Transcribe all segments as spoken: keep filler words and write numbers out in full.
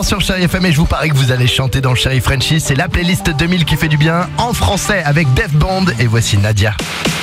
heures sur Chérie F M et je vous parie que vous allez chanter dans Chérie Frenchie. C'est la playlist deux mille qui fait du bien en français avec Def Bond et voici Nadia.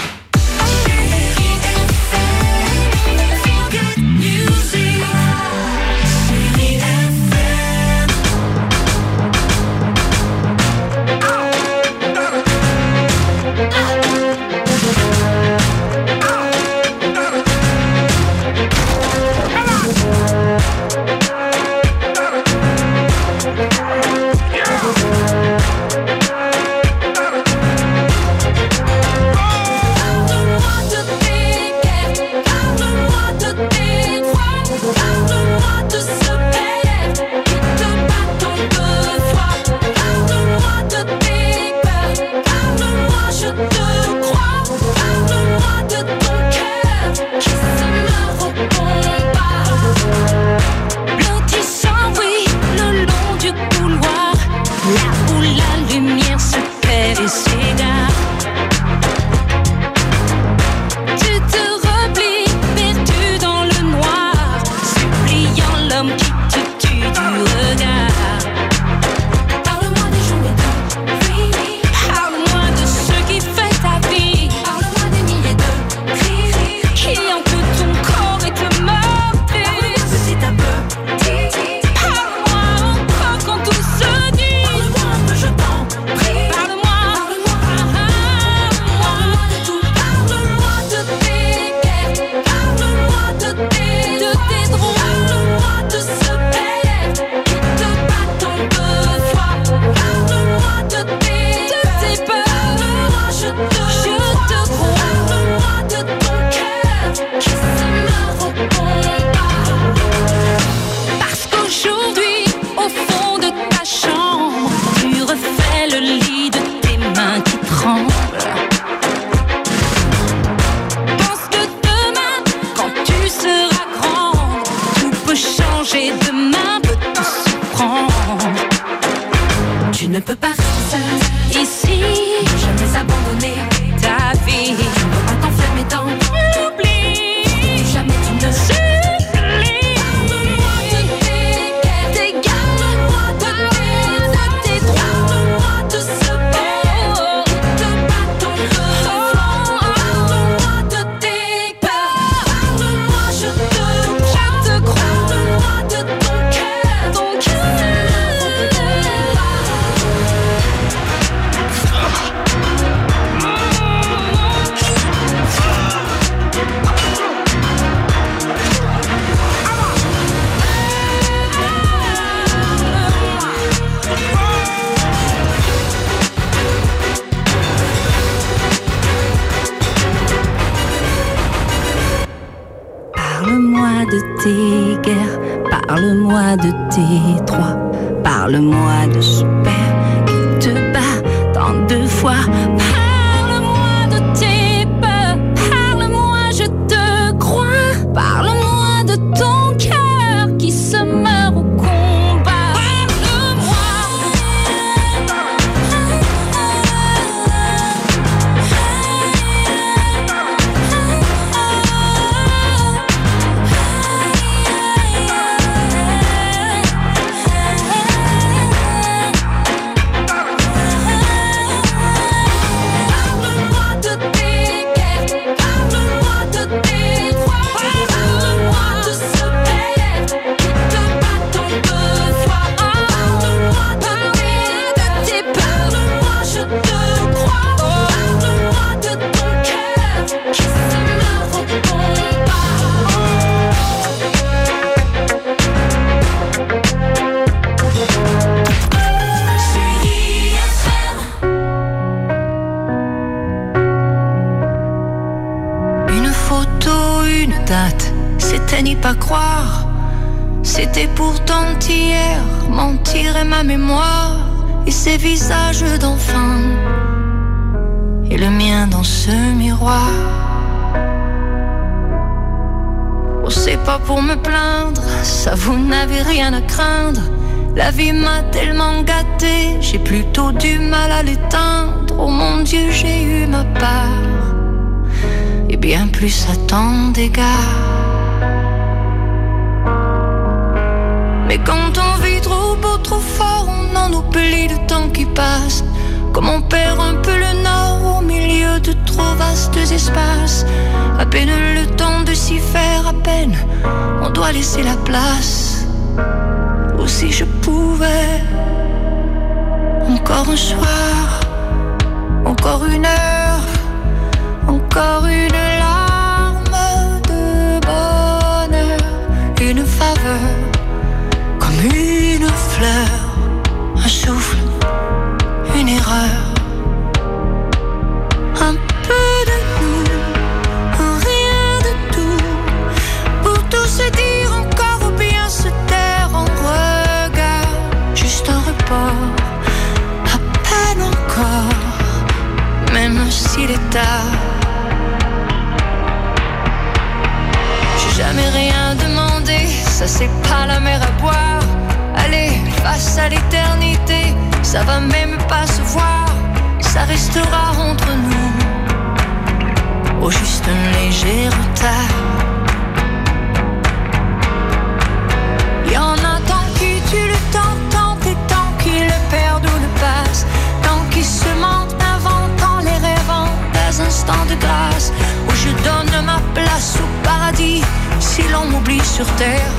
Parle-moi de tes guerres, parle-moi de tes droits, parle-moi de ce père qui te bat tant de fois. Parle-moi de tes peurs, parle-moi, je te crois. Parle-moi de ton cœur qui se meurt au combat. C'était n'y pas croire, c'était pourtant hier, mentir est ma mémoire, et ces visages d'enfants, et le mien dans ce miroir. Oh, c'est pas pour me plaindre, ça vous n'avez rien à craindre, la vie m'a tellement gâté, j'ai plutôt du mal à l'éteindre. Oh mon Dieu, j'ai eu ma part, et bien plus à tant d'égards. Mais quand on vit trop j'oublie le temps qui passe. Comme on perd un peu le nord au milieu de trop vastes espaces. À peine le temps de s'y faire, à peine on doit laisser la place. Ou si je pouvais, encore un soir, encore une heure, encore une larme de bonheur, une faveur, comme une fleur, un souffle, une erreur, un peu de nous, un rien de tout, pour tout se dire encore ou bien se taire en regard, juste un report, à peine encore, même s'il est tard. J'ai jamais rien demandé, ça c'est pas la mer à boire. Allez, face à l'éternité, ça va même pas se voir, ça restera entre nous, au juste un léger retard. Y'en a tant qui tuent le temps, tant et tant qui le perdent ou le passent, tant qui se mentent, inventant les rêvant des instants de grâce, où je donne ma place au paradis, si l'on m'oublie sur terre.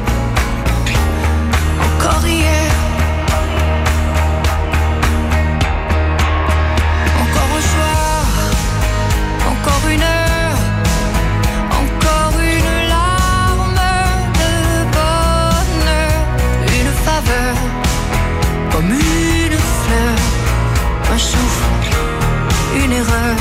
Encore hier, encore un soir, encore une heure, encore une larme de bonheur, une faveur, comme une fleur, un souffle, une erreur,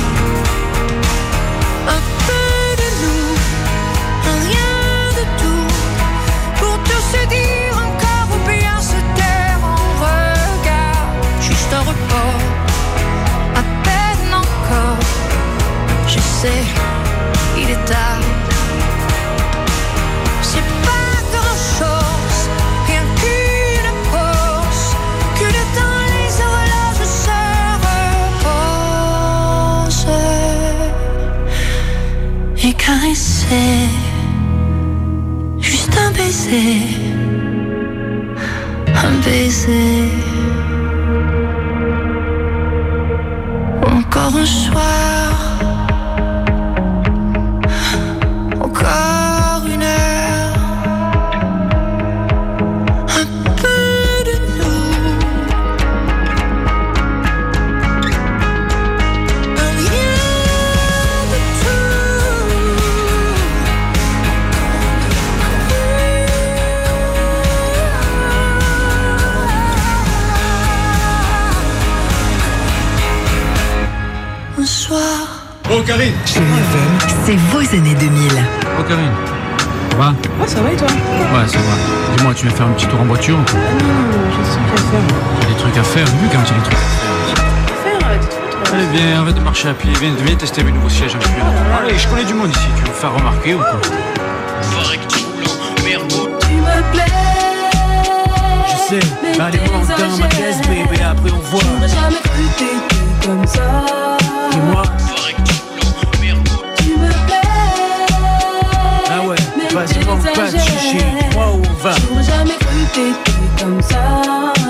un peu de nous, un rien de tout, pour tout se dire. Un report, à peine encore, je sais, il est tard. C'est pas grand-chose, rien qu'une pause, que le temps les horloges se reposent. Et caresser, juste un baiser, un baiser. Encore un soir, encore une heure, un peu de nous, un rien de tout. Un soir. Oh Karine, Chérie F M, c'est vos années deux mille. Oh Karine, ça va? Ouais, ça va et toi? Ouais, ça va. Dis-moi, tu veux faire un petit tour en voiture ou quoi? Ah non, non, j'ai des trucs à faire. J'ai des trucs à faire, vu quand il y a des trucs à faire. Faire, arrête de te foutre. Allez, viens, arrête de marcher à pied, viens, viens tester mes nouveaux sièges un peu. Allez, je connais du monde ici, tu veux me faire remarquer ou quoi? Tu me plais. Je sais, allez, monte dans ma caisse, bébé, après on voit. J'aurais jamais cru t'étais comme ça. Dis-moi. Tu me plais. Ah ouais, vas-y, manque pas de chichi, dis-moi où on va. J'aurais jamais cru t'étais comme ça.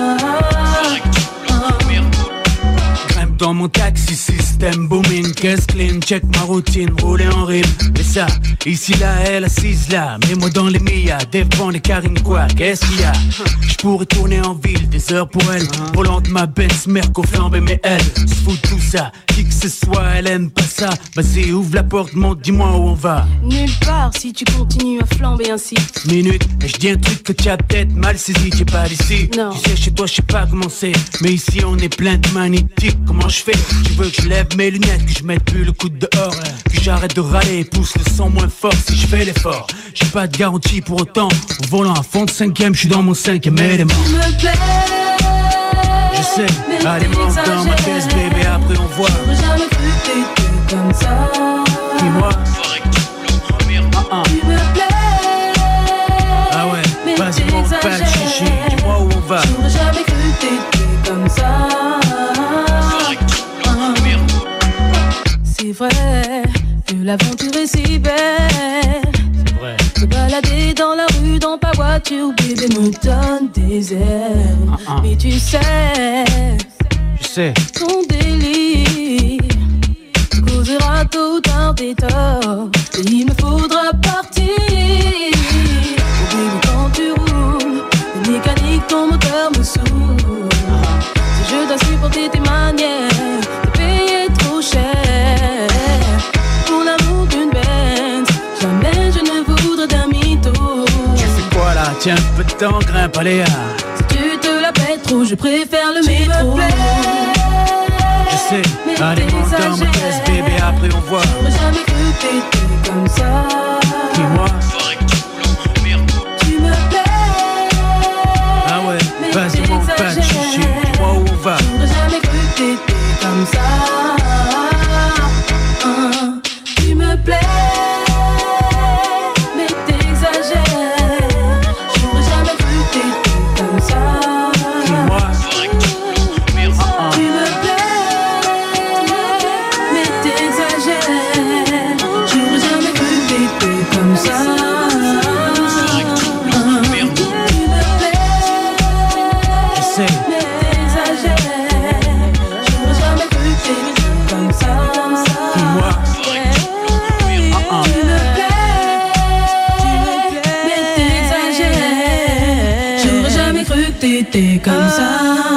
Grimpe dans mon taxi, système booming, caisse clean, check ma routine, rouler en rime. Et ça, ici là, elle assise là, mets-moi dans les Mia, défend les Karine quoi, qu'est-ce qu'il y a? J'pourrais tourner en ville, des heures pour elle, volante ma Benz, Merco flambé, mais elle se fout de tout ça, qui que ce soit, elle aime pas ça. Vas-y, ouvre la porte, monte, dis-moi où on va. Nulle part si tu continues à flamber ainsi. Minute, et je dis un truc que tu as peut-être mal saisi, t'es pas d'ici. Non. Tu sais, chez toi, je sais pas comment c'est, mais ici on est plein de magnétiques. Comment je fais? Tu veux que je lève mes lunettes, que je mette plus le coude dehors, que j'arrête de râler, pousse le son moins fort si je fais l'effort. J'ai pas de garantie pour autant, au volant à fond de cinquième, je suis dans mon cinquième élément. Tu me plais. Je sais, allez monte dans ma caisse, bébé, après on voit. J'aurais jamais cru t'étais comme ça. Dis-moi. Ah, Tu me plais. ah ouais, vas-y monte pas de chichi, dis-moi où on va. J'aurais jamais cru t'étais comme ça. C'est vrai que l'aventure est si belle. C'est vrai. Se balader dans la rue dans ta voiture, bébé, me donne des ailes. Uh-uh. Mais tu sais, Je sais. ton délire causera tôt ou tard des torts. Et il me faudra partir. Oh bébé, quand tu roules, le mécanique, ton moteur me saoule. Si je dois supporter tes manières, te payer trop cher pour l'amour d'une bête, jamais je ne voudrais d'un mytho. Tu fais quoi là? Tiens, un peu de temps, grimpe, allez. Ah. Si tu te la pètes trop, je préfère le tu métro. Je sais, allez, monte dans ma caisse, bébé, après on voit. J'aurais jamais cru que t'étais comme ça. Dis-moi. Tu me plais. Ah ouais, vas-y, monte pas de chichi, dis-moi où on va. J'aurais jamais cru que t'étais comme ça. Hein, tu me plais, mais t'exagères. J'aurais jamais cru que t'étais comme ça. Dis-moi. Tu me plais, mais t'exagères. J'aurais jamais cru que t'étais comme ça. Tu me plais, Je sais. mais t'exagères. J'aurais jamais cru que t'étais comme ça. Dis-moi. Tu me plais, mais t'exagères. J'aurais jamais cru que t'étais comme ça.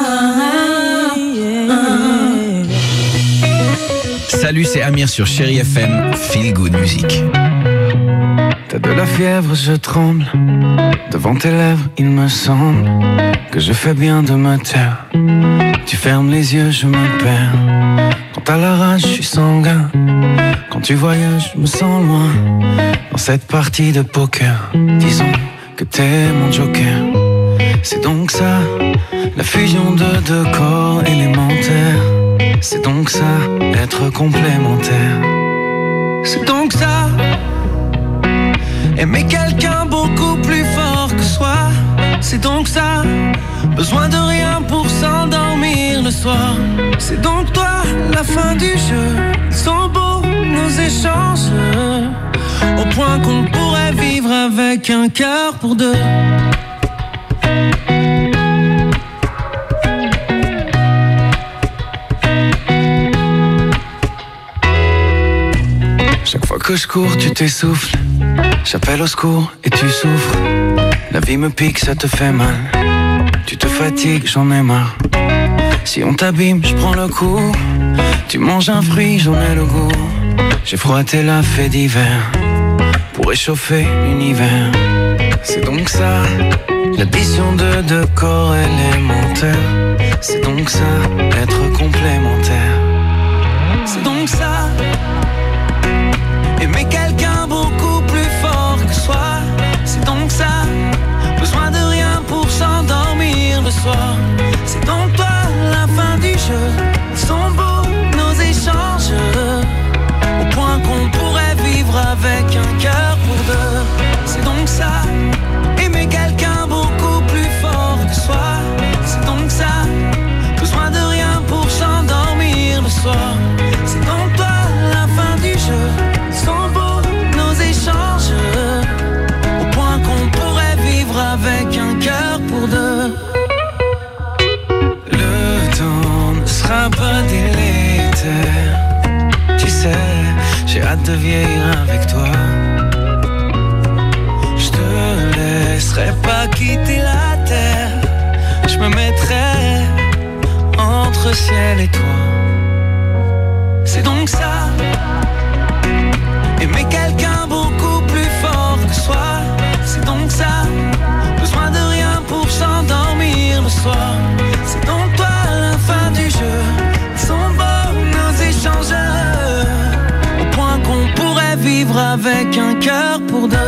Salut, c'est Amir sur Chérie F M, Feel Good Music. T'as de la fièvre, je tremble. Devant tes lèvres, il me semble que je fais bien de me taire. Tu fermes les yeux, je me perds. Quand t'as la rage, je suis sanguin. Quand tu voyages, je me sens loin. Dans cette partie de poker, disons que t'es mon joker. C'est donc ça, la fusion de deux corps élémentaires. C'est donc ça, être complémentaire. C'est donc ça, aimer quelqu'un beaucoup plus fort que soi. C'est donc ça, besoin de rien pour s'endormir le soir. C'est donc toi, la fin du jeu. Ils sont beaux nos échanges, au point qu'on pourrait vivre avec un cœur pour deux. Chaque fois que je cours, tu t'essouffles. J'appelle au secours et tu souffres. La vie me pique, ça te fait mal. Tu te fatigues, j'en ai marre. Si on t'abîme, je prends le coup. Tu manges un fruit, j'en ai le goût. J'ai froissé la fée d'hiver pour réchauffer l'univers. C'est donc ça, l'addition de deux corps élémentaires. C'est donc ça, être complémentaire. C'est donc ça, aimer quelqu'un beaucoup plus fort que soi. C'est donc ça, besoin de rien pour s'endormir le soir. C'est donc toi, la fin du jeu. Ils sont beaux nos échanges, au point qu'on pourrait vivre avec un cœur pour deux. C'est donc ça, aimer quelqu'un beaucoup plus fort que soi. C'est donc ça, besoin de rien pour s'endormir le soir. C'est donc toi, la fin du jeu. Ils sont beaux nos échanges, au point qu'on pourrait vivre avec un cœur pour deux. Le temps ne sera pas délétère. Tu sais, j'ai hâte de vieillir avec toi. Je te laisserai pas quitter la terre. Je me mettrai entre ciel et toi. C'est donc ça, aimer quelqu'un beaucoup plus fort que soi. C'est donc ça, besoin de rien pour s'endormir le soir. C'est donc toi, la fin du jeu. Ils sont beaux nos échanges, au point qu'on pourrait vivre avec un cœur pour deux.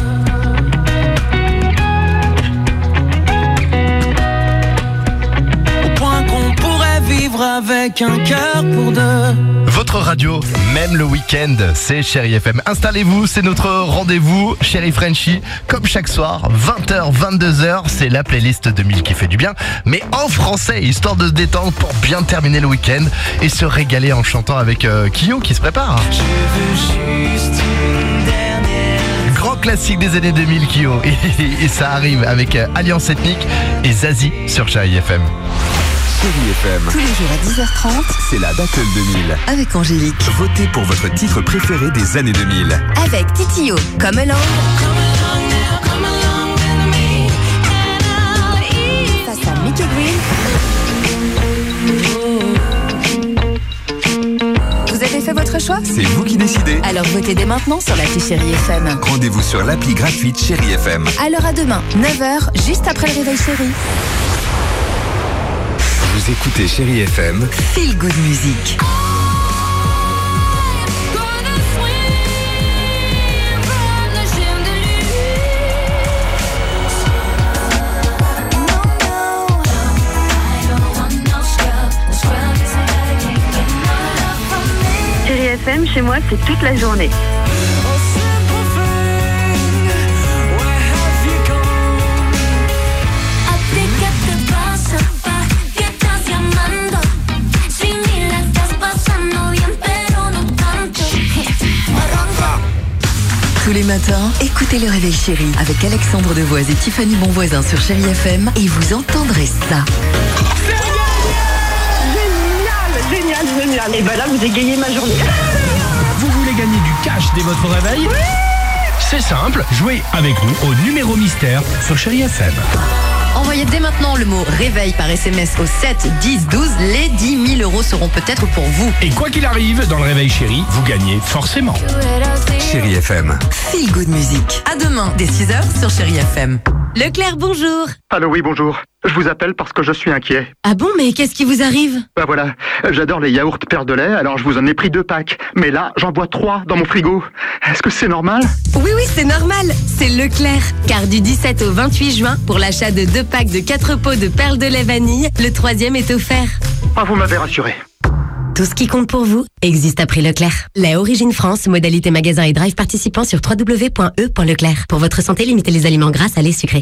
Au point qu'on pourrait vivre avec un cœur pour deux. Votre radio, même le week-end, c'est Chérie F M. Installez-vous, c'est notre rendez-vous, Chérie Frenchie, comme chaque soir, vingt heures, vingt-deux heures, c'est la playlist deux mille qui fait du bien, mais en français, histoire de se détendre pour bien terminer le week-end et se régaler en chantant avec euh, Kyo qui se prépare. Je veux juste une dernière. Grand classique des années deux mille, Kyo. Et, et ça arrive avec Alliance Ethnique et Zazie sur Chérie F M. Chérie F M. Tous les jours à dix heures trente. C'est la Battle deux mille. Avec Angélique. Votez pour votre titre préféré des années deux mille. Avec Titio, Come Along. Face à Mickey Green. Vous avez fait votre choix? C'est vous qui décidez. Alors votez dès maintenant sur l'appli Chérie F M. Rendez-vous sur l'appli gratuite Chérie F M. Alors à demain, neuf heures, juste après le réveil chéri. Vous écoutez Chérie F M. Feel Good Music. Chérie F M, chez moi, c'est toute la journée. Tous les matins, écoutez le réveil chéri avec Alexandre Devoise et Tiffany Bonvoisin sur Chérie F M et vous entendrez ça. Génial, génial, génial. Et ben là, vous égayez ma journée. Vous voulez gagner du cash dès votre réveil? Oui. C'est simple, jouez avec nous au numéro mystère sur Chérie F M. Envoyez dès maintenant le mot réveil par S M S au sept dix douze. Les dix mille euros seront peut-être pour vous. Et quoi qu'il arrive, dans le réveil chéri, vous gagnez forcément. Chérie F M. Feel Good Music. À demain, dès six heures sur Chérie F M. Leclerc, bonjour. Allô, oui, bonjour. Je vous appelle parce que je suis inquiet. Ah bon, mais qu'est-ce qui vous arrive? Bah voilà, j'adore les yaourts Père de lait, alors je vous en ai pris deux packs. Mais là, j'en bois trois dans mon frigo. Est-ce que c'est normal? Oui, oui, c'est normal. C'est Leclerc. Car du dix-sept au vingt-huit juin, pour l'achat de deux packs de quatre pots de perles de lait vanille, le troisième est offert. Ah, vous m'avez rassuré. Tout ce qui compte pour vous existe à prix Leclerc. Lait Origine France, modalité magasin et drive participant sur w w w point e point leclerc. Pour votre santé, limitez les aliments gras, salés, sucrés.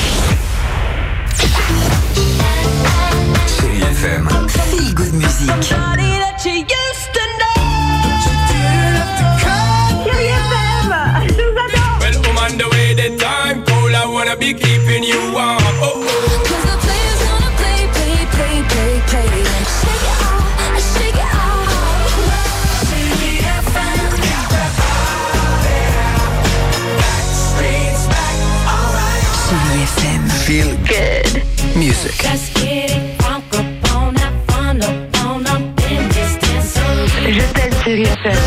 Chérie F M. Feel Good Music. Feel Good Music. Je t'aime, Chérie F M.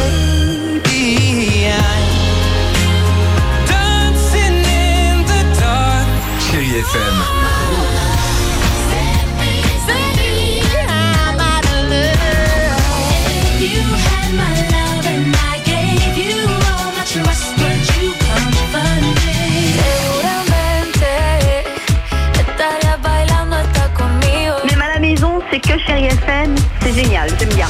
Chérie F M. Même à la maison, c'est que Chérie F M, c'est génial, j'aime bien.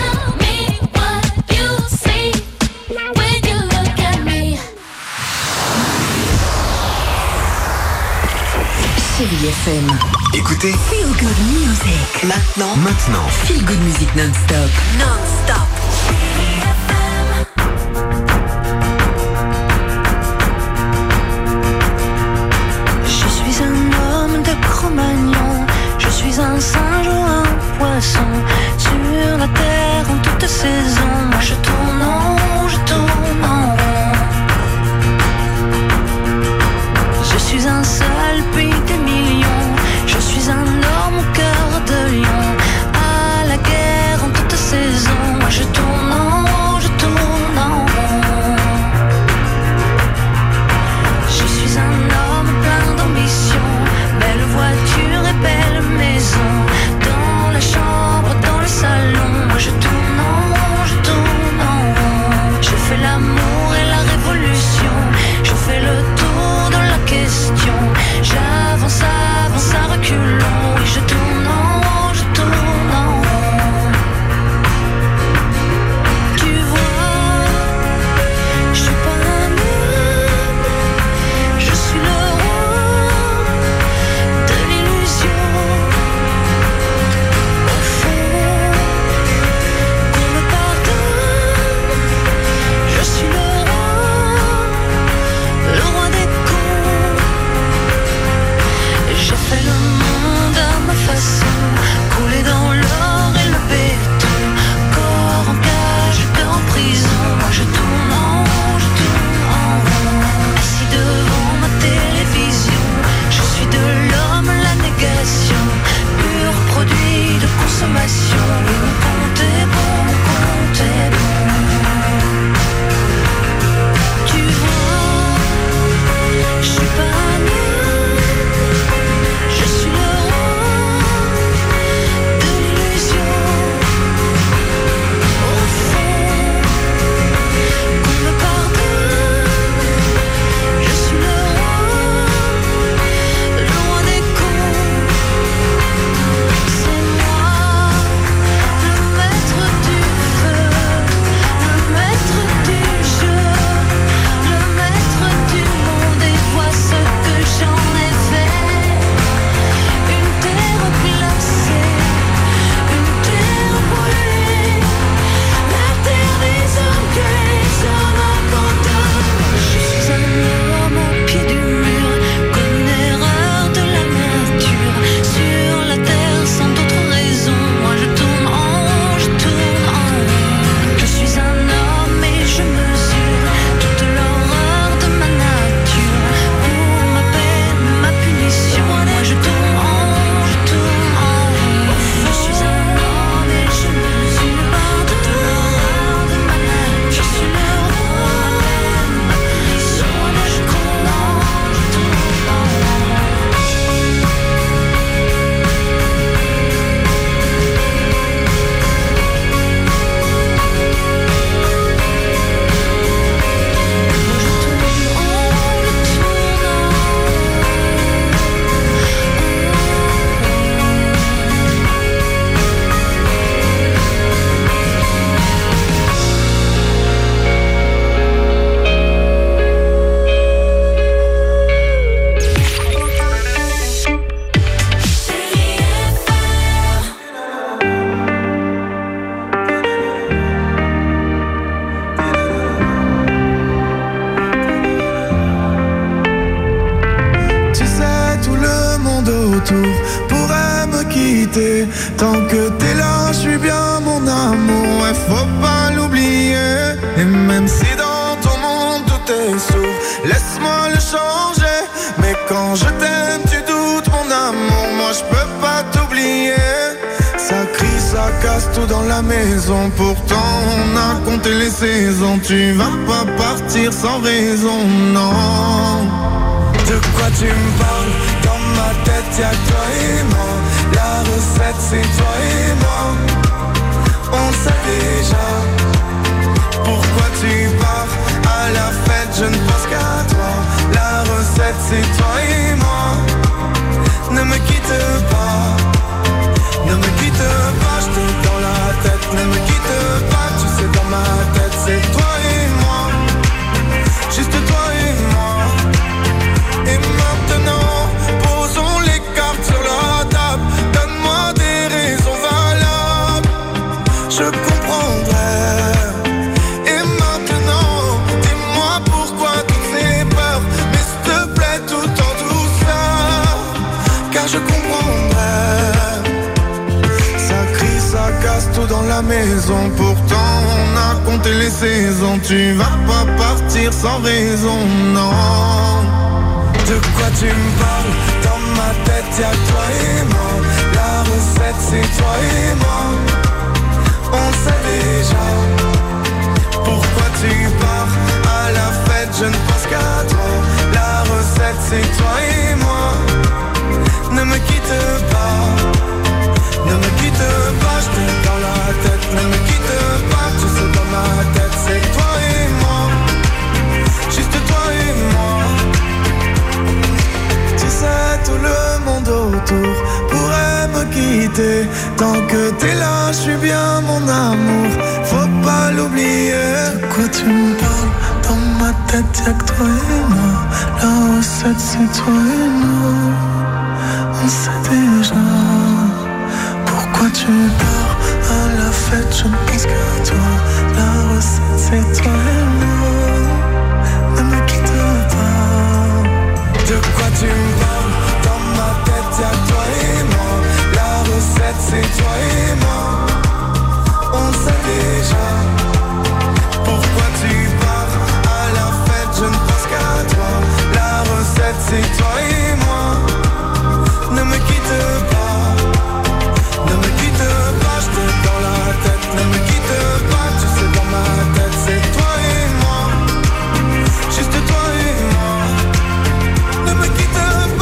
Chérie F M. Écoutez. Feel Good Music. Maintenant. Maintenant. Feel Good Music non-stop. Non-stop. Je suis un homme de Cro-Magnon, je suis un singe ou un poisson, sur la terre en toute saison. Moi je tourne en rond, je tourne en rond. Je suis un seul pays des millions, je suis un homme au cœur de lion, à la guerre en toute saison. Moi je tourne monde autour pourrait me quitter. Tant que t'es là, je suis bien mon amour, ouais, faut pas l'oublier. Et même si dans ton monde tout est sourd, laisse-moi le changer. Mais quand je t'aime, tu doutes mon amour, moi je peux pas t'oublier. Ça crie, ça casse tout dans la maison, pourtant on a compté les saisons. Tu vas pas partir sans raison, non. De quoi tu me parles? Dans ma tête y'a que toi et moi. La recette c'est toi et moi. On sait déjà. Pourquoi tu pars? À la fête je ne pense qu'à toi. La recette c'est toi et moi. Ne me quitte pas. Ne me quitte pas, je t'ai dans la tête. Ne me quitte pas, tu sais dans ma tête c'est toi et moi. Juste toi et moi. Et maintenant, posons les cartes sur la table. Donne-moi des raisons valables, je comprendrai. Et maintenant, dis-moi pourquoi toutes ces peurs. Mais s'il te plaît, tout en douceur, car je comprendrai. Ça crie, ça casse tout dans la maison, pourtant on a compté les saisons. Tu vas pas partir sans raison, non. De quoi tu me parles? Dans ma tête y'a que toi et moi. La recette c'est toi et moi. On sait déjà. Pourquoi tu pars? À la fête je ne pense qu'à toi. La recette c'est toi et moi. Ne me quitte pas. Ne me quitte pas, je t'ai dans la tête. Ne me quitte pas, tu sais dans ma tête c'est toi et moi. Juste toi et moi. Tout le monde autour pourrait me quitter. Tant que t'es là, je suis bien mon amour, faut pas l'oublier. De quoi tu me parles? Dans ma tête y'a que toi et moi. La recette c'est toi et moi. On sait déjà. Pourquoi tu pars? À la fête je ne pense qu'à toi. La recette c'est toi et moi. Ne me quitte pas. De quoi tu me parles? Y'a que toi et moi, la recette c'est toi et moi. On sait déjà. Pourquoi tu pars? À la fête je ne pense qu'à toi. La recette c'est toi et moi. Ne me quitte pas. Ne me quitte pas, je t'ai dans la tête. Ne me quitte pas, tu sais dans ma tête c'est toi et moi. Juste toi et moi. Ne me quitte pas.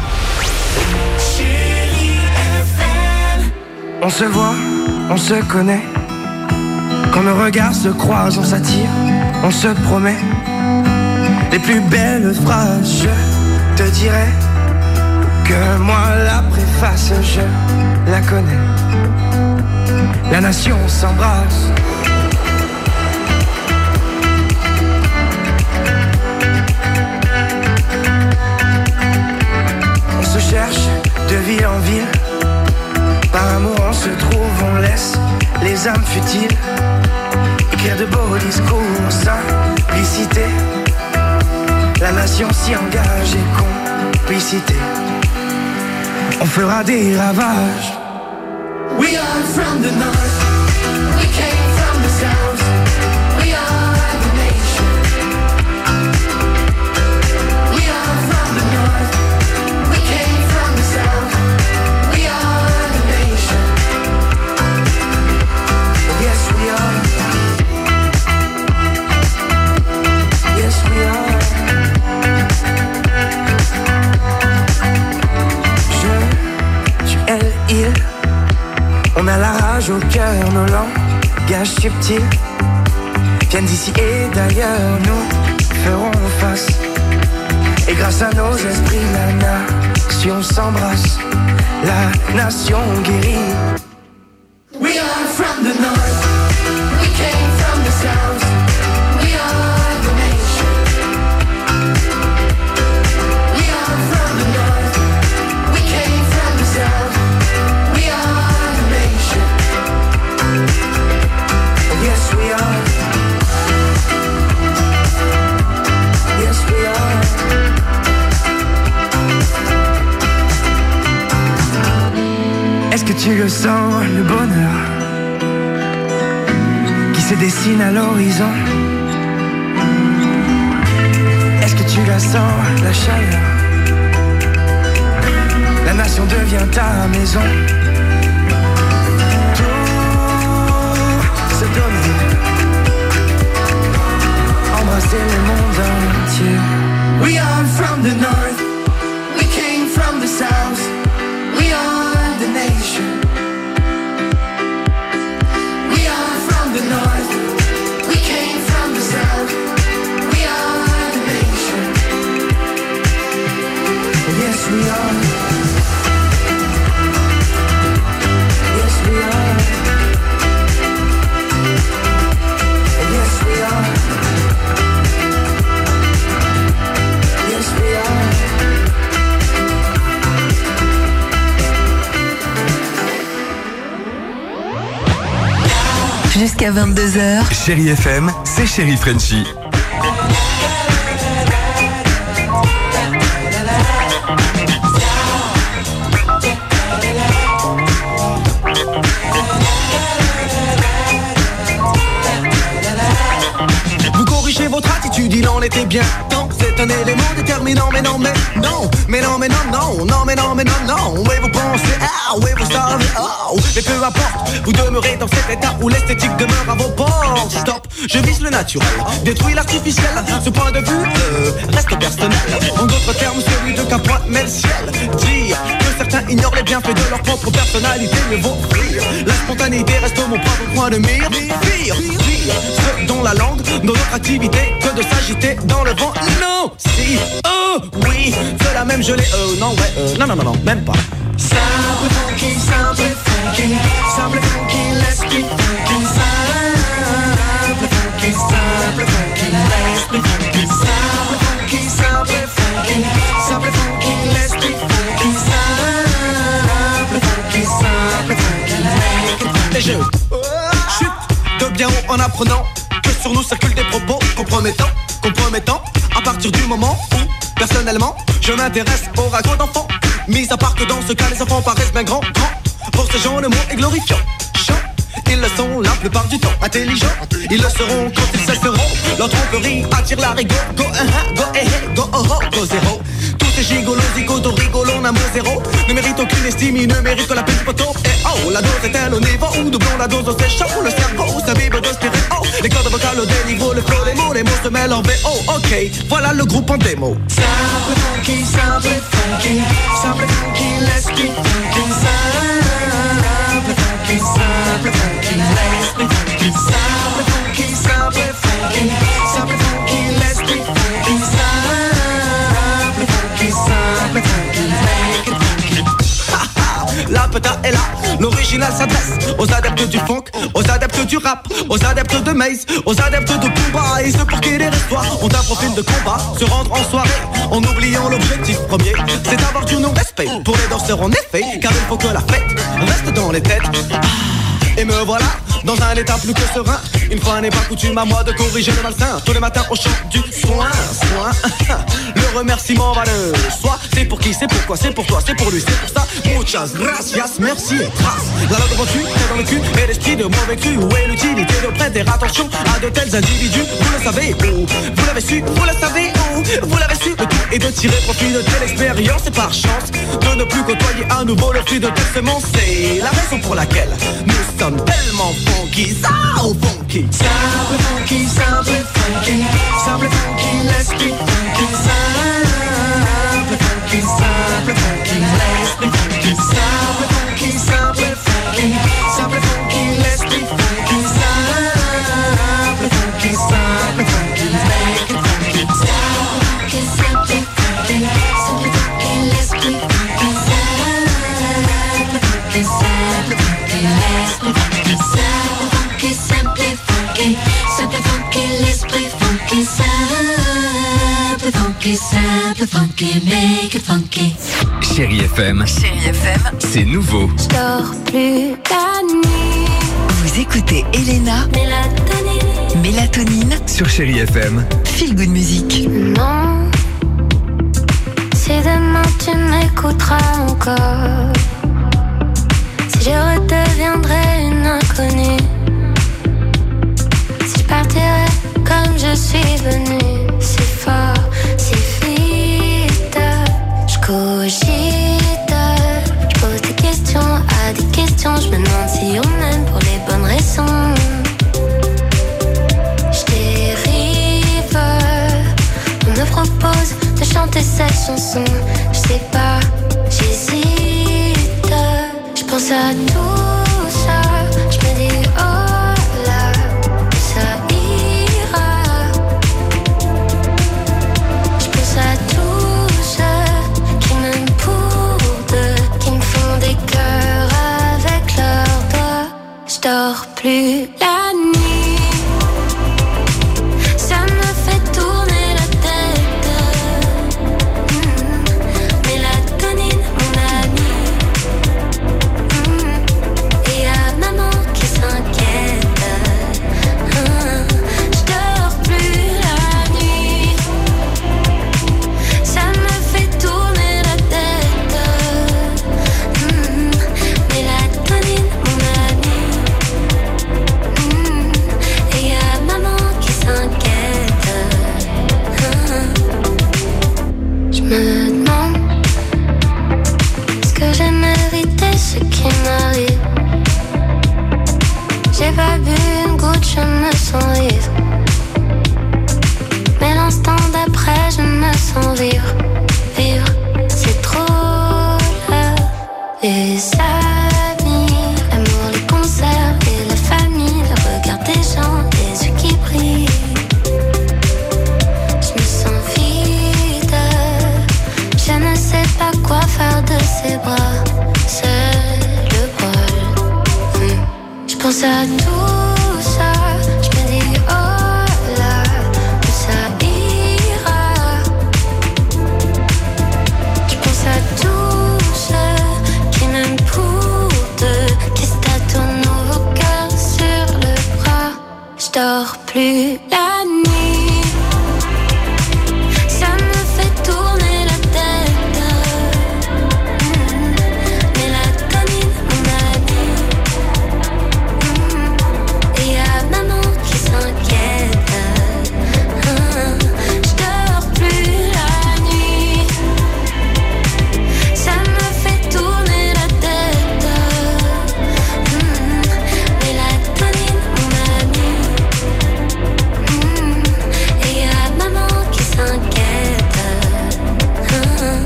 On se voit, on se connaît. Quand nos regards se croisent, on s'attire, on se promet les plus belles phrases. Je te dirai que moi la préface, je la connais. La nation s'embrasse. On se cherche de ville en ville. Par amour on se trouve, on laisse les âmes futiles écrire de beaux discours en simplicité. La nation s'y engage et complicité. On fera des ravages. We are from the north, we came from the south. We are the nation. We are from the north, we came from the south. We are the nation. Yes we are. Yes we are. Je, tu, elle, il. On a la rage au cœur, nos langages subtils viennent d'ici et d'ailleurs, nous ferons face. Et grâce à nos esprits, la nation s'embrasse, la nation guérit. We are from the north, we came from the south. We are the nation. We are from the north, we came from the south. We are the nation. Yes we are. Yes we are. que tu le sens, le bonheur qui se dessine à l'horizon? Est-ce que tu la sens, la chaleur? La nation devient ta maison. Tout se donner, embrasser le monde entier. We are from the north, we came from the south, we are the nation. We are from the north, we came from the south, we are the nation. Yes we are. Yes we are. Yes we are. Yes we are. Jusqu'à vingt-deux heures. Chérie F M, c'est Chérie Frenchie. Vous corrigez votre attitude, il en était bien temps. C'est un élément déterminant, mais non, mais non, mais non, mais non, non, non, mais non, mais non, non. Oui, vous pensez, ah, oui, vous savez, oh, mais peu importe, vous demeurez dans cet état où l'esthétique demeure à vos portes. Stop, je vise le naturel, détruis l'artificiel. Ce point de vue euh, reste personnel. En d'autres termes, celui de Capois mais le ciel. Dire que certains ignorent les bienfaits de leur propre personnalité, mais vaut fuir. La spontanéité reste mon propre point de mire. Pire, pire, ce dont la langue, dans notre activité, que de s'agiter dans le vent. Non, si, oh, oui, cela même je l'ai, euh, non, ouais, euh, non, non, non, non, même pas. Simple funky, simple funky, simple funky, let's be funky. Simple funky, simple funky, let's be funky. Simple funky, simple funky, simple funky, let's be funky. Simple funky, simple funky, make it funky. Et je chute de bien haut en apprenant que sur nous circulent des propos compromettants, compromettants. À partir du moment où, personnellement, je m'intéresse au ragot d'enfants. Mis à part que dans ce cas, les enfants paraissent bien grands, grands. Pour ces gens, le mot est glorifiant. Chant, ils le sont la plupart du temps. Intelligents, ils le seront quand ils cesseront. Leur tromperie attire la rigo. Go, uh, uh, go, eh, eh, go, oh, oh, go, zéro. Tous ces gigolos, zigotos, rigolons, un mot zéro. Ne méritent aucune estime, ils ne méritent que la peine du poteau. Et oh, la dose est-elle au niveau où doublons la dose, c'est chaud. Le cerveau s'imbibe de stéréo. Les cordes vocales au déniveau, le flow, les mots, les mots se mêlent en V O. Ok, voilà le groupe en démo. Simple funky, simple funky, simple funky, let's be funky. Simple funky, simple funky, let's be funky. Simple funky, simple funky, simple funky, let's be funky. Simple funky, simple funky, make it funky. La peta est là, l'original s'adresse aux adeptes du funk, aux adeptes du rap, aux adeptes de Maze, aux adeptes de Booba. Et ceux pour qui les histoires ont un profil de combat, se rendre en soirée en oubliant l'objectif premier, c'est d'avoir du non-respect pour les danseurs en effet, car il faut que la fête reste dans les têtes. Ah, et me voilà dans un état plus que serein. Une fois n'est pas coutume à moi de corriger le malsain. Tous les matins au chant du soin, soin. Le remerciement va le soi. C'est pour qui, c'est pourquoi, c'est pour toi, c'est pour lui, c'est pour ça. Muchas gracias, merci et trace. La langue reçue, c'est dans le cul, et l'esprit de mauvais cru. Où est l'utilité de prêter attention à de tels individus? Vous le savez où? Vous l'avez su, vous le savez où? Vous l'avez su, le tout est de tirer profit de telle expérience. Et par chance, de ne plus côtoyer à nouveau le fruit de telle semence. C'est la raison pour laquelle nous sommes tellement funky, ça ou funky. Simple funky, simple funky, simple funky, let's be funky. Simple funky, simple funky, let's be funky. Simple funky, simple funky, simple funky, let's be funky. Simple funky, simple funky, make it funky. Simple funky, simple funky, simple funky, let's be funky. Simple funky, simple funky, let's be funky. Simple funky, simple funky, simple funky, let's be funky. Simple funky, simple funky, make it funky. Chérie F M. Chérie F M. C'est nouveau. Je dors plus la nuit. Vous écoutez Elena. Mélatonine. Mélatonine. Sur Chérie F M. Feel Good Music. Non. Si demain tu m'écouteras encore. Si je suis venue si fort, si vite. Je cogite, je pose des questions à des questions. Je me demande si on m'aime pour les bonnes raisons. Je dérive, on me propose de chanter cette chanson. Je sais pas, j'hésite. Je pense à tout ça, je me dis oh là, ça ira. Je pense à tous ceux qui m'aiment pour deux, qui me font des cœurs avec leurs doigts. Je dors plus la nuit, ça me fait tourner la tête. Mmh. Mélatonine, mon ami. Mmh. Et y'a maman qui s'inquiète. Mmh. Je dors plus la nuit, ça me fait tourner la tête. Mmh. Mélatonine, mon ami. Mmh. Et y'a maman qui s'inquiète. Mmh. Je me demande, est-ce que j'ai mérité ce qui m'arrive? J'ai pas bu une goutte, je me sens ivre. Mais l'instant d'après, je me sens vivre. Vivre, c'est trop là. Les amis, l'amour, les concerts et la famille, le regard des gens, les yeux qui brillent. Je me sens vide, je ne sais pas quoi faire de ces bras. C'est le bol. Hum. Je pense à tout ça, je me dis oh là, que ça ira. Je pense à tous ceux qui m'aiment pour deux, qui se tatouent nos cœurs sur le bras. Je dors plus la nuit, ça me fait tourner la tête. Mmh. Mélatonine, mon ami. Mmh. Et y'a maman qui s'inquiète. Mmh. Je dors plus la nuit, ça me fait tourner la tête. Mmh. Mélatonine, mon ami. Mmh. Et y'a maman qui s'inquiète. Mmh.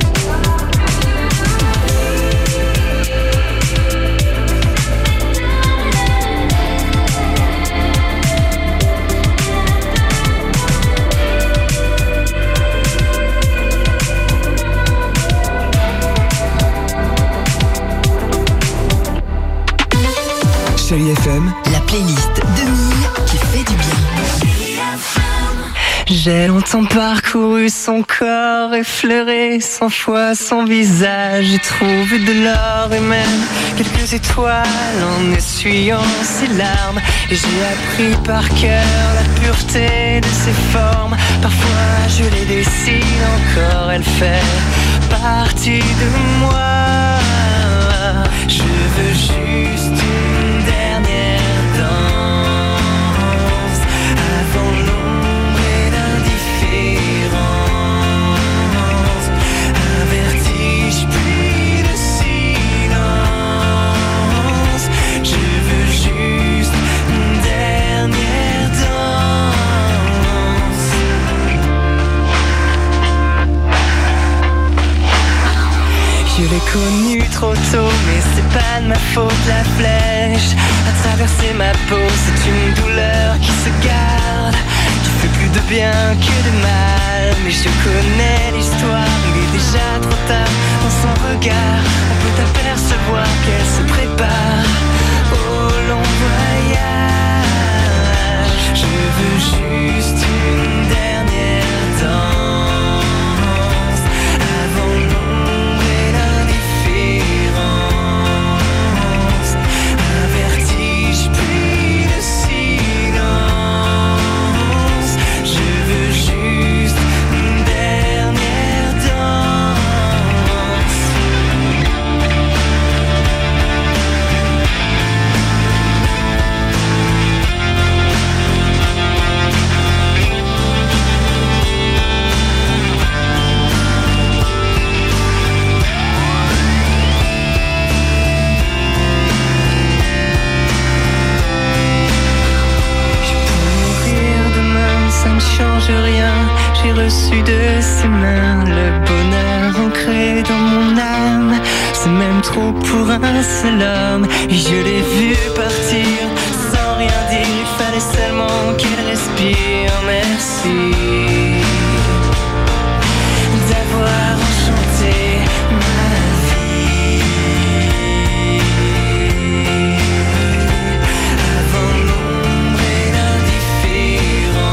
Chérie F M, La playlist de Mille qui fait du bien. J'ai longtemps parcouru son corps, effleuré cent fois son visage. J'ai trouvé de l'or et même quelques étoiles en essuyant ses larmes. Et j'ai appris par cœur la pureté de ses formes. Parfois je les dessine encore, elle fait partie de moi. Je veux juste une dernière danse avant l'ombre et l'indifférence. Un vertige puis le silence. Je veux juste une dernière danse. Je l'ai connu trop tôt, mais c'est pas de ma faute. La flèche a traversé ma peau, c'est une douleur qui se garde, qui fait plus de bien que de mal. Mais je connais l'histoire, il est déjà trop tard. Dans son regard, on peut apercevoir qu'elle se prépare au long voyage. Je veux juste une dernière danse avant l'ombre et l'indifférence. Un vertige puis le silence. Je veux juste une dernière danse. trop pour un seul homme. Et je l'ai vu partir sans rien dire, il fallait seulement qu'elle respire. Merci d'avoir enchanté ma vie. Avant l'ombre et l'indifférence,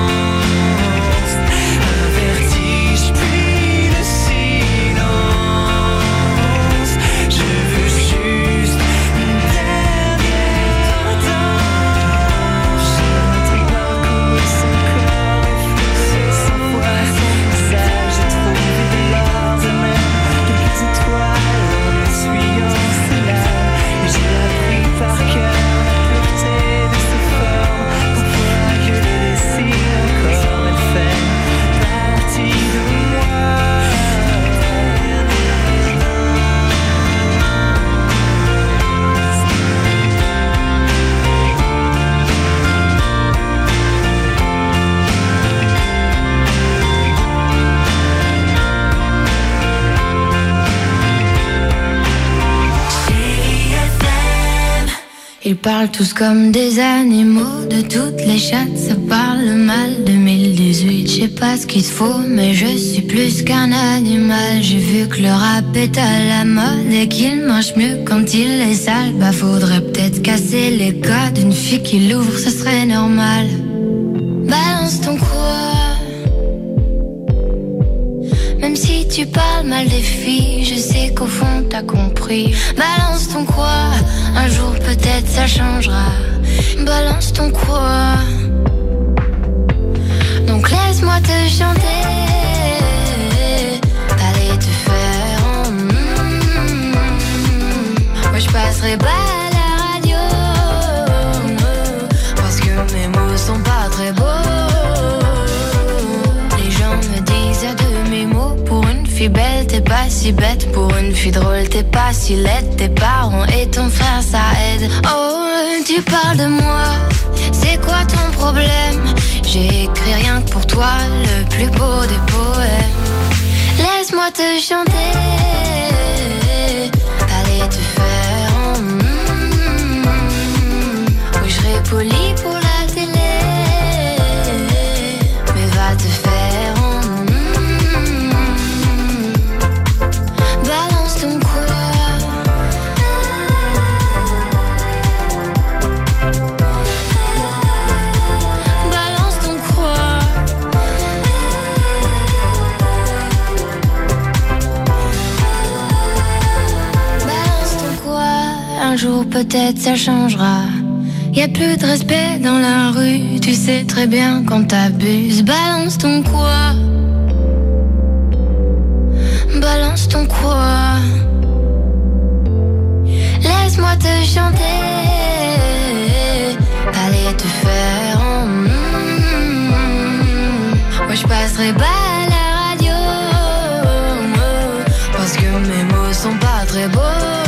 un vertige puis le silence. Je veux juste une dernière danse. Je te parcours son corps effleuré sans voir son visage. J'ai trouvé l'or de mer, quelques étoiles en essuyant ses larmes. Et j'ai appris par cœur la pureté de ses formes. Pourquoi que le désir encore elle fait partie de moi. Ils parlent tous comme des animaux, de toutes les chattes, ça parle mal. deux mille dix-huit, je sais pas ce qu'il faut, mais je suis plus qu'un animal. J'ai vu que le rap est à la mode et qu'il mange mieux quand il est sale. Bah faudrait peut-être casser les codes, une fille qui l'ouvre, ce serait normal. Balance ton quoi. Même si tu parles mal des filles, je sais qu'au fond t'as compris. Balance ton quoi, un jour peut-être ça changera. Balance ton quoi. Donc laisse-moi te chanter. Allez te faire en mm, moi je passerai pas à la radio, parce que mes mots sont pas très beaux. Les gens me disent à demi-mot, pour une fille belle t'es pas si bête, pour une fille drôle t'es pas si laide. Tes parents et ton frère ça aide. Oh tu parles de moi, c'est quoi ton problème? J'ai écrit rien que pour toi, le plus beau des poèmes. Laisse-moi te chanter. Allez te faire en mm, oui je serai poli pour la télé, mais va te faire en mm, balance ton quoi. Balance ton quoi. Balance ton quoi. Un jour peut-être ça changera. Y'a plus de respect dans la rue, tu sais très bien quand t'abuses. Balance ton quoi. Balance ton quoi. Laisse-moi te chanter. Allez te faire en mm, moi je passerai pas à la radio, parce que mes mots sont pas très beaux.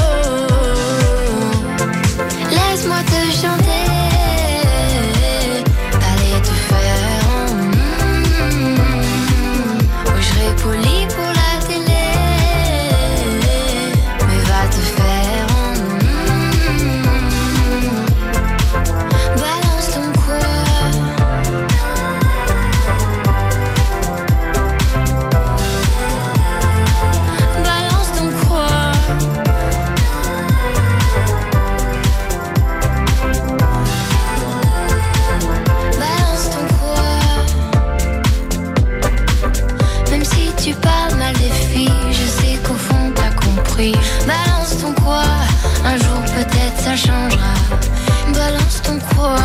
Laisse-moi te chanter. Allez te faire en mm, oui je serai poli pour la télé, mais va te faire en mm, balance ton quoi. Balance ton quoi. Balance ton quoi. Même si tu parles mal des filles, je sais qu'au fond t'as compris. Balance ton quoi. Un jour peut-être ça changera. Balance ton quoi.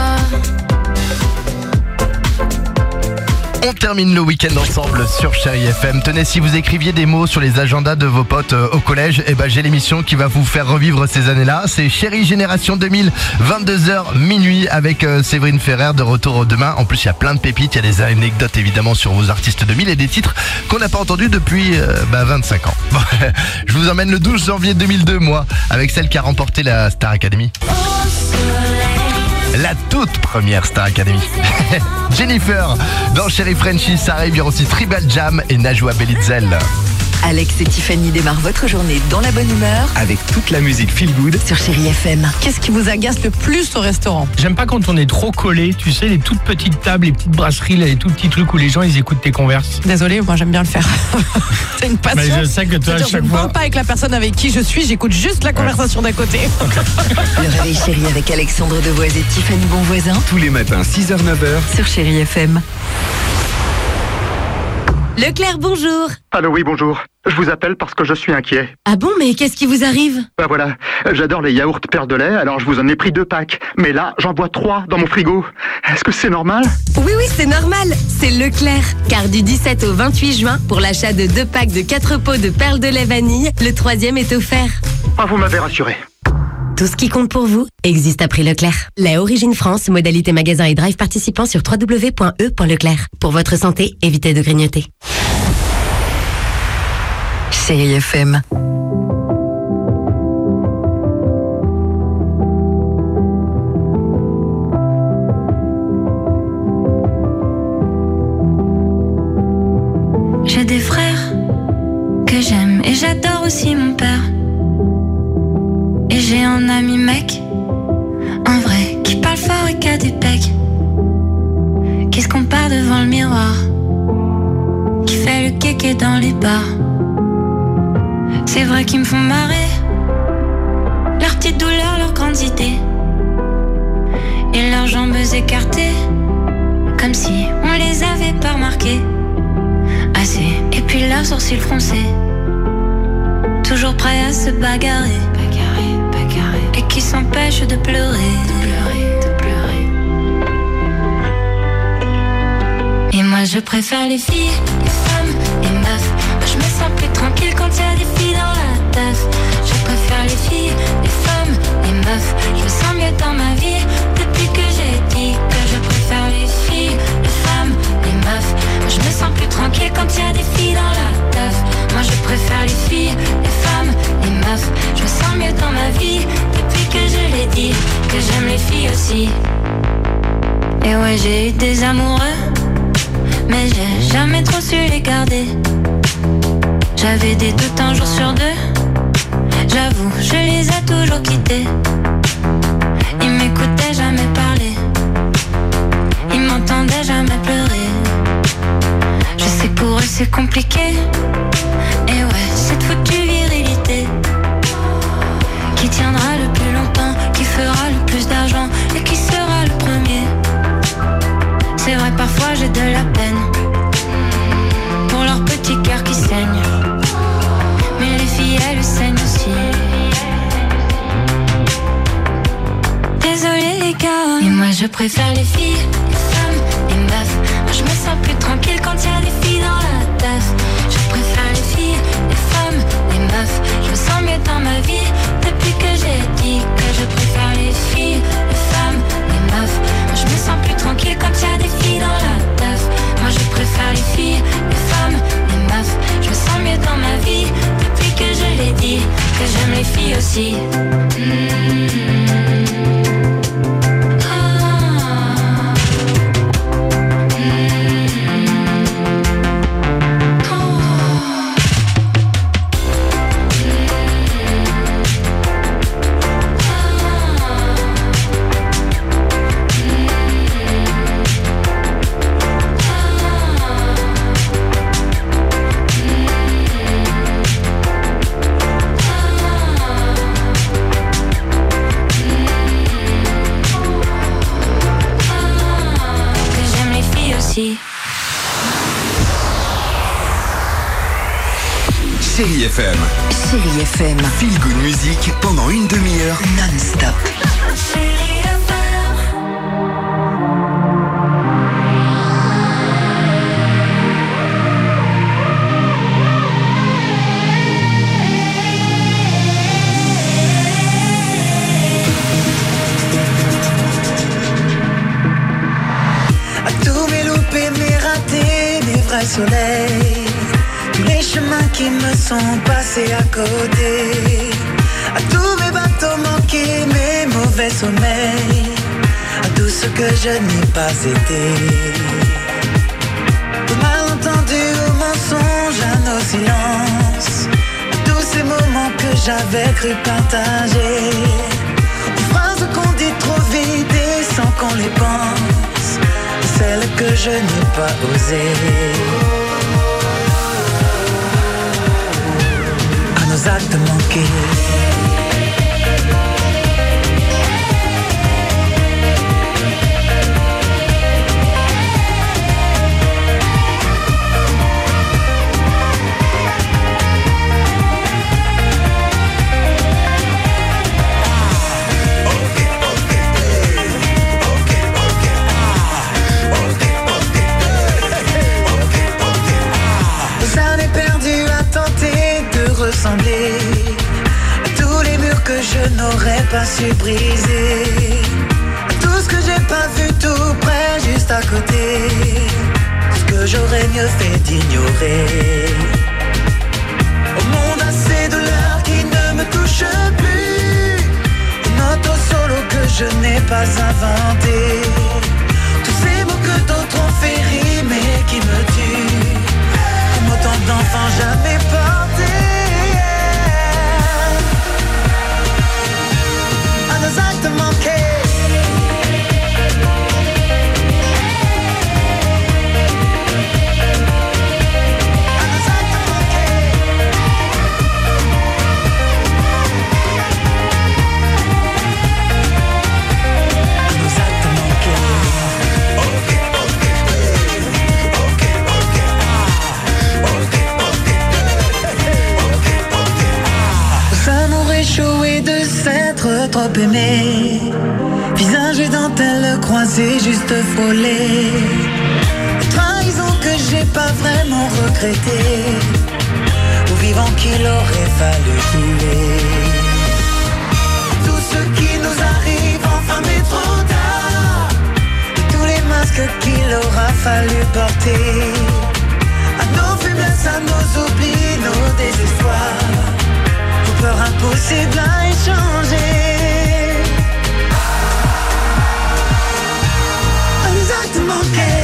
On termine le week-end ensemble sur Chérie F M. Tenez, si vous écriviez des mots sur les agendas de vos potes euh, au collège, eh ben j'ai l'émission qui va vous faire revivre ces années-là. C'est Chérie Génération deux mille, vingt-deux heures minuit avec euh, Séverine Ferrer de retour demain. En plus, il y a plein de pépites, il y a des anecdotes évidemment sur vos artistes deux mille et des titres qu'on n'a pas entendus depuis euh, bah, vingt-cinq ans. Bon, je vous emmène le douze janvier deux mille deux, moi, avec celle qui a remporté la Star Academy. La toute première Star Academy. Jennifer, dans Chérie Frenchie, ça arrive, il y aura aussi Tribal Jam et Najwa Belitzel. Alex et Tiffany démarrent votre journée dans la bonne humeur avec toute la musique feel good sur Chérie F M. Qu'est-ce qui vous agace le plus au restaurant? J'aime pas quand on est trop collé, tu sais, les toutes petites tables, les petites brasseries, les tout petits trucs où les gens ils écoutent tes converses. Désolée, moi j'aime bien le faire. C'est une passion. Mais je sais que toi, à chaque je ne fois... parle pas avec la personne avec qui je suis, j'écoute juste la conversation d'à côté. Le réveil chéri avec Alexandre Devoise et Tiffany Bonvoisin. tous les matins six heures neuf heures sur Chérie F M. Leclerc, bonjour. Allô, oui, bonjour. Je vous appelle parce que je suis inquiet. Ah bon, mais qu'est-ce qui vous arrive? Ben voilà, j'adore les yaourts Père de lait, alors je vous en ai pris deux packs. Mais là, j'en bois trois dans mon frigo. Est-ce que c'est normal? Oui, oui, c'est normal. C'est Leclerc. Car du dix-sept au vingt-huit juin, pour l'achat de deux packs de quatre pots de perles de lait vanille, le troisième est offert. Ah, vous m'avez rassuré. Tout ce qui compte pour vous existe à prix Leclerc. Lait Origine France, modalité magasin et drive participant sur w w w point e point leclerc. Pour votre santé, évitez de grignoter. Chérie F M. J'ai des frères que j'aime et j'adore aussi mon père. Et j'ai un ami mec, un vrai, qui parle fort et qui a des pecs, qui se compare devant le miroir, qui fait le kéké dans les bars. C'est vrai qu'ils me font marrer, leurs petites douleurs, leurs grandes idées, et leurs jambes écartées, comme si on les avait pas remarquées assez. Et puis leurs sourcils froncés, toujours prêts à se bagarrer, bagarrer, bagarrer, et qui s'empêchent de pleurer, de pleurer, de pleurer. Et moi je préfère les filles, les femmes, les meufs. Moi je me sens plus tranquille quand y a des filles dans la teuf. Je préfère les filles, les femmes, les meufs. Je me sens mieux dans ma vie depuis que j'ai dit que je préfère les filles, les femmes, les meufs. Moi je me sens plus tranquille quand y a des filles dans la teuf. Moi je préfère les filles, les femmes, les meufs. Je me sens mieux dans ma vie depuis que je l'ai dit que j'aime les filles aussi. Et ouais, j'ai eu des amoureux, mais j'ai jamais trop su les garder. J'avais des doutes un jour sur deux, j'avoue, je les ai toujours quittés. Ils m'écoutaient jamais parler, ils m'entendaient jamais pleurer. Je sais que pour eux c'est compliqué, et ouais, cette foutue virilité qui tiendra le plus longtemps, qui fera le plus d'argent et qui sera le premier. C'est vrai, parfois j'ai de la peine pour leur petit cœur qui saigne, mais les filles elles saignent aussi. Désolée les gars, et moi je préfère les filles, les femmes, les meufs. Moi je me sens plus tranquille quand y a des filles dans la teuf. Je préfère les filles, les femmes, les meufs. Je me sens mieux dans ma vie depuis que j'ai dit que je préfère les filles, les femmes, les meufs. Moi je me sens plus tranquille quand y a des filles dans la teuf. Moi je préfère les filles, les femmes, les meufs. Je me sens mieux dans ma vie depuis que je l'ai dit que j'aime les filles aussi. Mmh. Chérie F M. Chérie F M. Feel good musique pendant une demi-heure non-stop. À tous mes loupés, mes ratés, mes vrais soleils, tous les chemins qui me sont passés à côté, à tous mes bateaux manqués, mes mauvais sommeils, à tout ce que je n'ai pas été, aux malentendus, aux mensonges, à nos silences, j'avais cru partager. Des phrases qu'on dit trop vite et sans qu'on les pense, celles que je n'ai pas osées. À nos actes manqués. Ressembler à tous les murs que je n'aurais pas su briser, à tout ce que j'ai pas vu tout près, juste à côté, ce que j'aurais mieux fait d'ignorer. Au monde assez de douleur qui ne me touche plus, une auto solo que je n'ai pas inventé, tous ces mots que d'autres ont fait rimer qui me tuent, comme autant d'enfants jamais portés. Nos actes manqués. À nos actes manqués. À nos actes manqués. Ok, ok, ok, ok, ok, ok, ok. Aux amours échoués de s'être trop aimé, visage et dentelle croisée, juste frôlé. Trahison que j'ai pas vraiment regretté, au vivant qu'il aurait fallu tuer. Tout ce qui nous arrive enfin mais trop tard, tous les masques qu'il aura fallu porter, à nos faiblesses, à nos oublis, nos désespoirs, aux peurs impossibles à échanger. Actes manqués.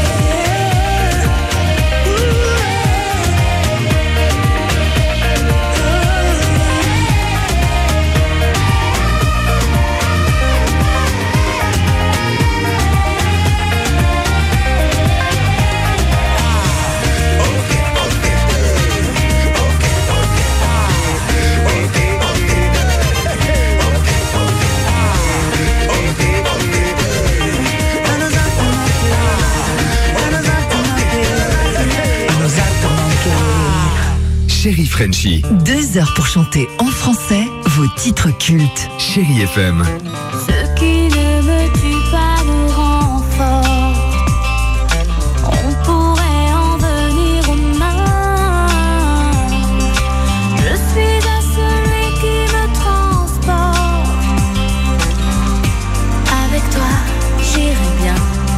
Chérie Frenchie. Deux heures pour chanter en français vos titres cultes. Chérie F M. Ce qui ne me tue pas me rend fort. On pourrait en venir aux mains. Je suis à celui qui me transporte. Avec toi, j'irai bien.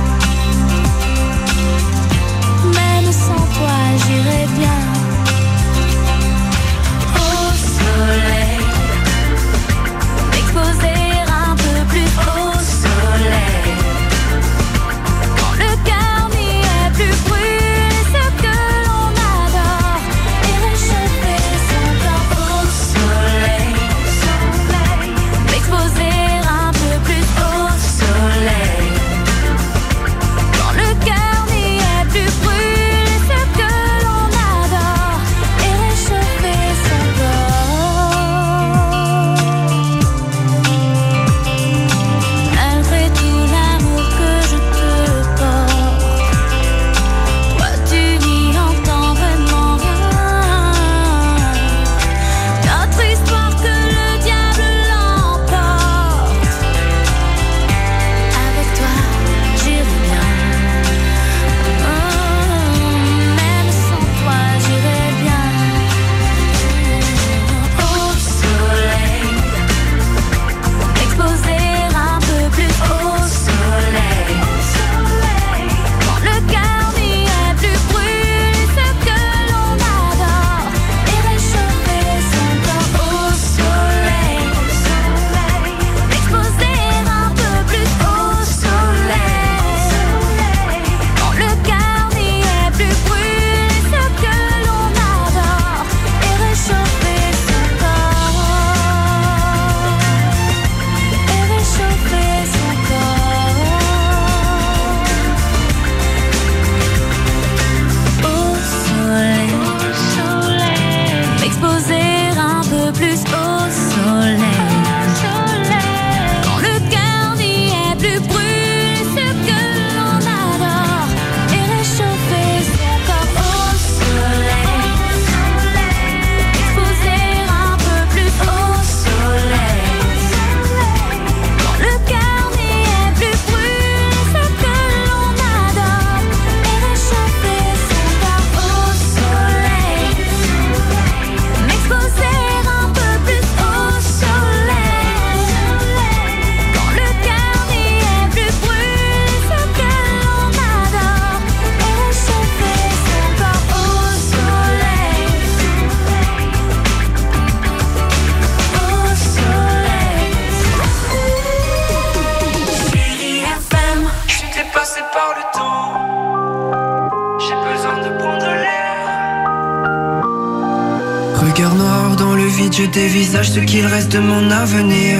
Même sans toi, j'irai bien. M'exposer un peu plus regard noir dans le vide, je dévisage ce qu'il reste de mon avenir.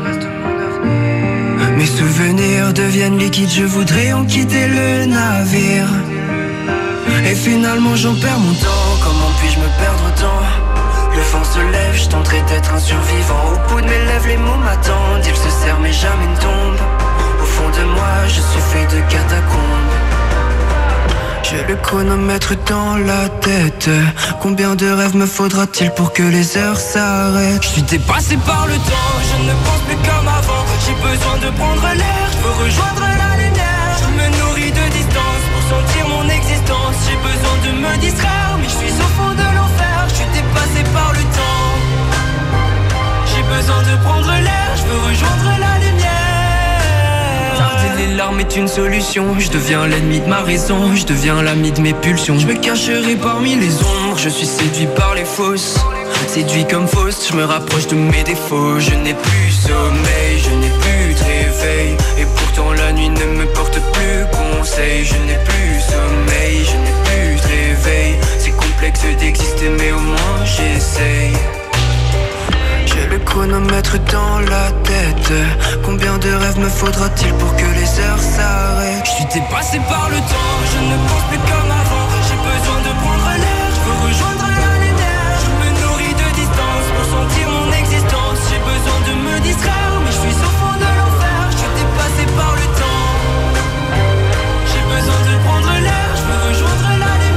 Mes souvenirs deviennent liquides, je voudrais en quitter le navire. Et finalement j'en perds mon temps, comment puis-je me perdre autant? Le vent se lève, je tenterai d'être un survivant. Au bout de mes lèvres les mots m'attendent, ils se serrent mais jamais ne tombent. Au fond de moi je suis fait de catacombes. J'ai le chronomètre dans la tête. Combien de rêves me faudra-t-il pour que les heures s'arrêtent? Je suis dépassé par le temps, je ne pense plus comme avant. J'ai besoin de prendre l'air, je veux rejoindre la lumière. Je me nourris de distance pour sentir mon existence. J'ai besoin de me distraire, mais je suis au fond de l'enfer. Je suis dépassé par le temps. J'ai besoin de prendre l'air, je veux rejoindre la lumière. Tarder les larmes est une solution. Je deviens l'ennemi de ma raison, je deviens l'ami de mes pulsions. Je me cacherai parmi les ombres, je suis séduit par les fausses. Séduit comme fausse, je me rapproche de mes défauts. Je n'ai plus sommeil, je n'ai plus de réveil. Et pourtant la nuit ne me porte plus conseil. Je n'ai plus sommeil, je n'ai plus de réveil. C'est complexe d'exister mais au moins j'essaye. J'ai le chronomètre dans la tête. Combien de rêves me faudra-t-il pour que les heures s'arrêtent? Je suis dépassé par le temps, je ne pense plus comme avant. J'ai besoin de prendre l'air, je veux rejoindre la lumière. Je me nourris de distance pour sentir mon existence. J'ai besoin de me distraire, mais je suis au fond de l'enfer. Je suis dépassé par le temps. J'ai besoin de prendre l'air, je veux rejoindre la lumière.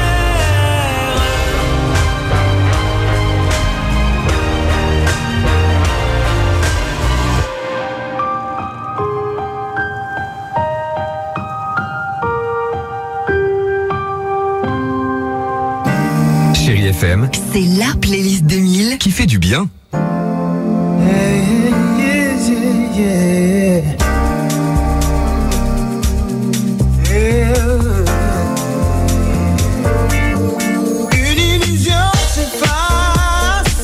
Chérie F M, c'est la playlist deux mille qui fait du bien. Yeah, yeah, yeah, yeah. Une illusion s'efface.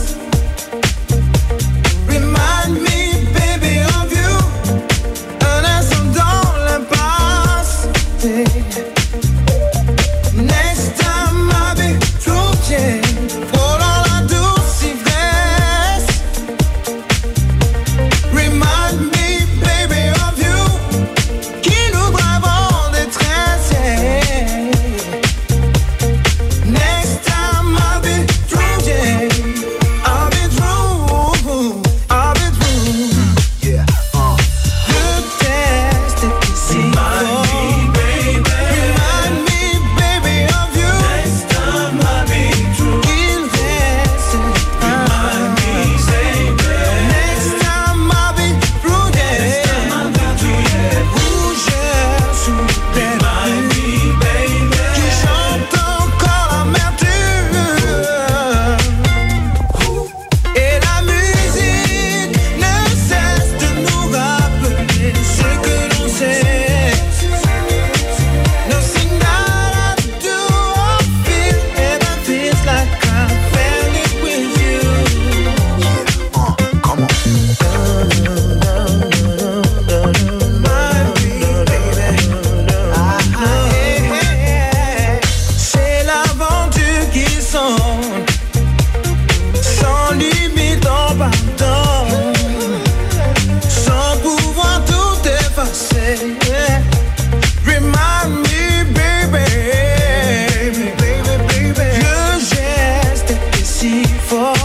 Remind me, baby, of you. Un instant dans l'impasse. Next time I'll be true, yeah. Frôlant la douce ivresse. Remind me, baby, of you. Qui nous brave en détresse, yeah. Next time I'll be true, yeah. I'll be true, I'll be true. Yeah, uh. Le test est ici. Remind me, baby. Remind me, baby, of you. Next time I'll be true. Il reste. Remind me, baby. Next time I'll be true, yeah. Next time I'll be true, yeah. Rougeur sous les Remind me, baby. Qui chante encore l'amertume. Et la musique ne cesse de nous rappeler ce que l'on sait. Nothing that I do or feel ever feels like I felt it with you. Uh, come on. My baby. Ah, hey, hey, hey. C'est l'aventure qui sonne, sans limite en partant, sans pouvoir tout effacer. Remind me, baby, baby, baby. Le geste est si fort.